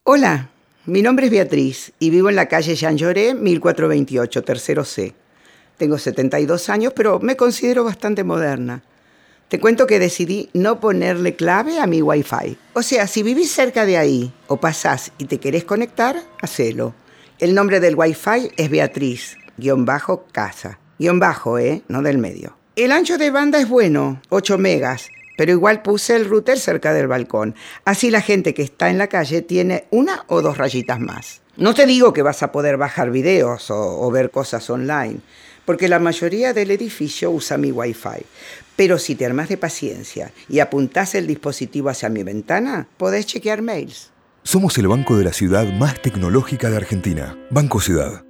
Hola, mi nombre es Beatriz y vivo en la calle Jean Jaurès, 1428, tercero C. Tengo 72 años, pero me considero bastante moderna. Te cuento que decidí no ponerle clave a mi Wi-Fi. O sea, si vivís cerca de ahí o pasás y te querés conectar, hacelo. El nombre del Wi-Fi es Beatriz-casa. Guión bajo, no del medio. El ancho de banda es bueno, 8 megas, pero igual puse el router cerca del balcón. Así la gente que está en la calle tiene 1 o 2 rayitas más. No te digo que vas a poder bajar videos o ver cosas online, porque la mayoría del edificio usa mi Wi-Fi. Pero si te armas de paciencia y apuntás el dispositivo hacia mi ventana, podés chequear mails. Somos el banco de la ciudad más tecnológica de Argentina. Banco Ciudad.